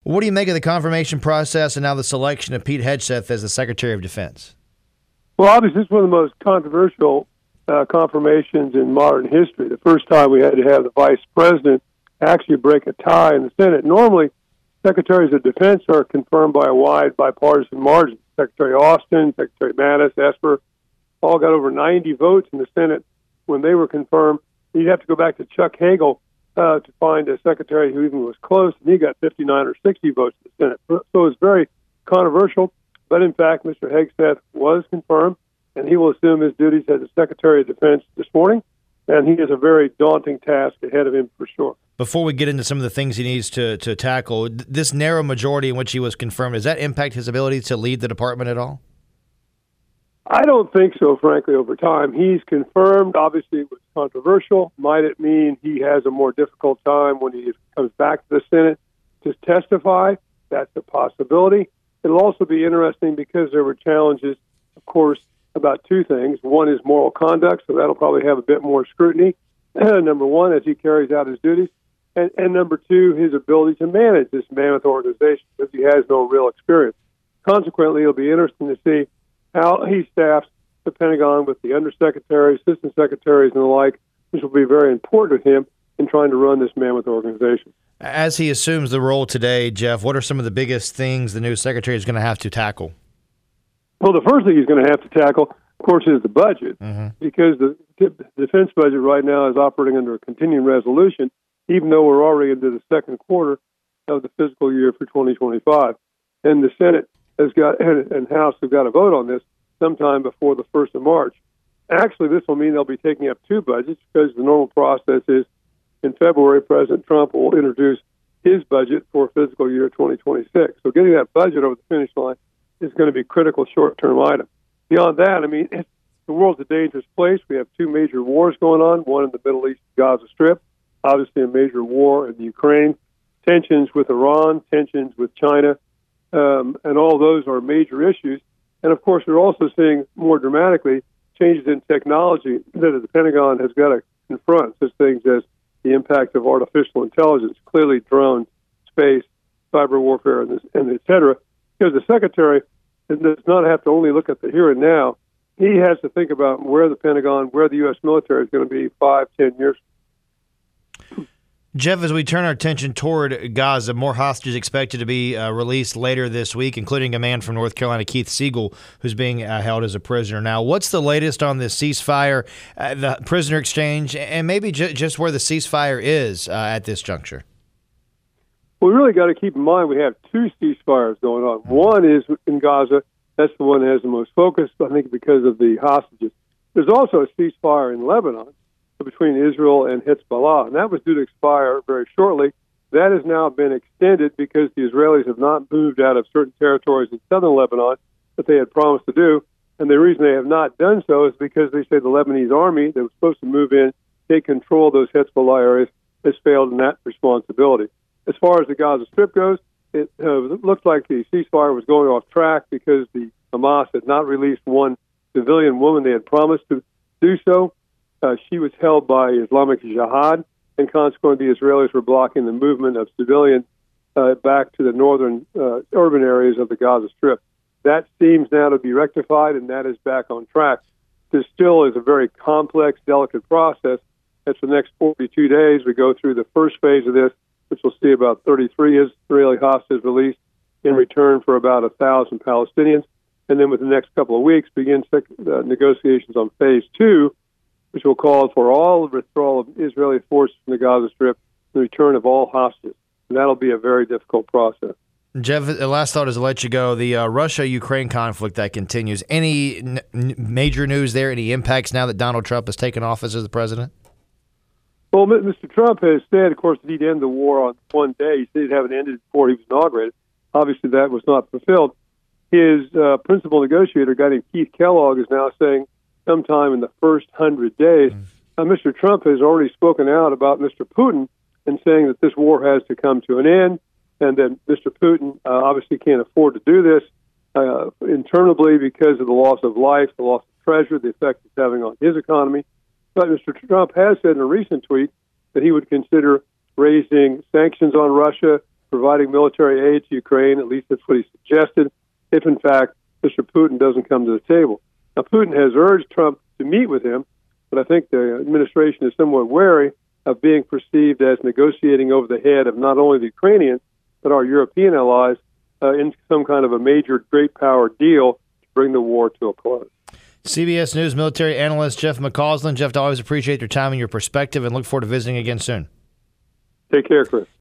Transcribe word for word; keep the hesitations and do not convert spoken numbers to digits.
What do you make of the confirmation process and now the selection of Pete Hegseth as the Secretary of Defense? Well, obviously, it's one of the most controversial uh, confirmations in modern history. The first time we had to have the vice president actually break a tie in the Senate. Normally, secretaries of defense are confirmed by a wide bipartisan margin. Secretary Austin, Secretary Mattis, Esper, all got over ninety votes in the Senate when they were confirmed. You'd have to go back to Chuck Hagel uh, to find a secretary who even was close, and he got fifty-nine or sixty votes in the Senate. So it's very controversial. But in fact, Mister Hegseth was confirmed, and he will assume his duties as the Secretary of Defense this morning. And he has a very daunting task ahead of him for sure. Before we get into some of the things he needs to, to tackle, this narrow majority in which he was confirmed, does that impact his ability to lead the department at all? I don't think so, frankly, over time. He's confirmed. Obviously, it was controversial. Might it mean he has a more difficult time when he comes back to the Senate to testify? That's a possibility. It'll also be interesting because there were challenges, of course, about two things. One is moral conduct, so that'll probably have a bit more scrutiny, number one, as he carries out his duties. And, and number two, his ability to manage this mammoth organization, because he has no real experience. Consequently, it'll be interesting to see how he staffs the Pentagon with the undersecretaries, assistant secretaries, and the like, which will be very important to him in trying to run this mammoth organization. As he assumes the role today, Jeff, what are some of the biggest things the new secretary is going to have to tackle? Well, the first thing he's going to have to tackle, of course, is the budget, mm-hmm. because the defense budget right now is operating under a continuing resolution, even though we're already into the second quarter of the fiscal year for twenty twenty-five. And the Senate has got and House have got to vote on this sometime before the first of March. Actually, this will mean they'll be taking up two budgets, because the normal process is in February, President Trump will introduce his budget for fiscal year twenty twenty-six. So getting that budget over the finish line is going to be a critical short-term item. Beyond that, I mean, the world's a dangerous place. We have two major wars going on, one in the Middle East, Gaza Strip, obviously a major war in the Ukraine, tensions with Iran, tensions with China, um, and all those are major issues. And, of course, we're also seeing more dramatically changes in technology that the Pentagon has got to confront, such things as the impact of artificial intelligence, clearly drones, space, cyber warfare, and, this, and et cetera. Because the Secretary does not have to only look at the here and now. He has to think about where the Pentagon, where the U S military is going to be five, ten years. Jeff, as we turn our attention toward Gaza, more hostages expected to be uh, released later this week, including a man from North Carolina, Keith Siegel, who's being uh, held as a prisoner now. What's the latest on this ceasefire, uh, the prisoner exchange, and maybe ju- just where the ceasefire is uh, at this juncture? We really got to keep in mind we have two ceasefires going on. One is in Gaza. That's the one that has the most focus, I think, because of the hostages. There's also a ceasefire in Lebanon between Israel and Hezbollah, and that was due to expire very shortly. That has now been extended because the Israelis have not moved out of certain territories in southern Lebanon that they had promised to do. And the reason they have not done so is because they say the Lebanese army that was supposed to move in, take control of those Hezbollah areas, has failed in that responsibility. As far as the Gaza Strip goes, it uh, looked like the ceasefire was going off track because the Hamas had not released one civilian woman they had promised to do so. Uh, she was held by Islamic Jihad, and consequently the Israelis were blocking the movement of civilians uh, back to the northern uh, urban areas of the Gaza Strip. That seems now to be rectified, and that is back on track. This still is a very complex, delicate process. As for the next forty-two days, we go through the first phase of this, which will see about thirty-three Israeli hostages released in return for about one thousand Palestinians. And then with the next couple of weeks, begin sec- uh, negotiations on phase two, which will call for all the withdrawal of Israeli forces from the Gaza Strip and the return of all hostages. And that'll be a very difficult process. Jeff, the last thought is to let you go. The uh, Russia-Ukraine conflict that continues. Any n- major news there? Any impacts now that Donald Trump has taken office as the president? Well, Mister Trump has said, of course, that he'd end the war on one day. He said he'd have it ended before he was inaugurated. Obviously, that was not fulfilled. His uh, principal negotiator, a guy named Keith Kellogg, is now saying sometime in the first hundred days. Mm. Uh, Mister Trump has already spoken out about Mister Putin and saying that this war has to come to an end, and that Mister Putin uh, obviously can't afford to do this uh, interminably because of the loss of life, the loss of treasure, the effect it's having on his economy. But Mister Trump has said in a recent tweet that he would consider raising sanctions on Russia, providing military aid to Ukraine. At least that's what he suggested, if in fact Mister Putin doesn't come to the table. Now, Putin has urged Trump to meet with him, but I think the administration is somewhat wary of being perceived as negotiating over the head of not only the Ukrainians, but our European allies uh, in some kind of a major great power deal to bring the war to a close. C B S News military analyst Jeff McCausland. Jeff, I always appreciate your time and your perspective and look forward to visiting again soon. Take care, Chris.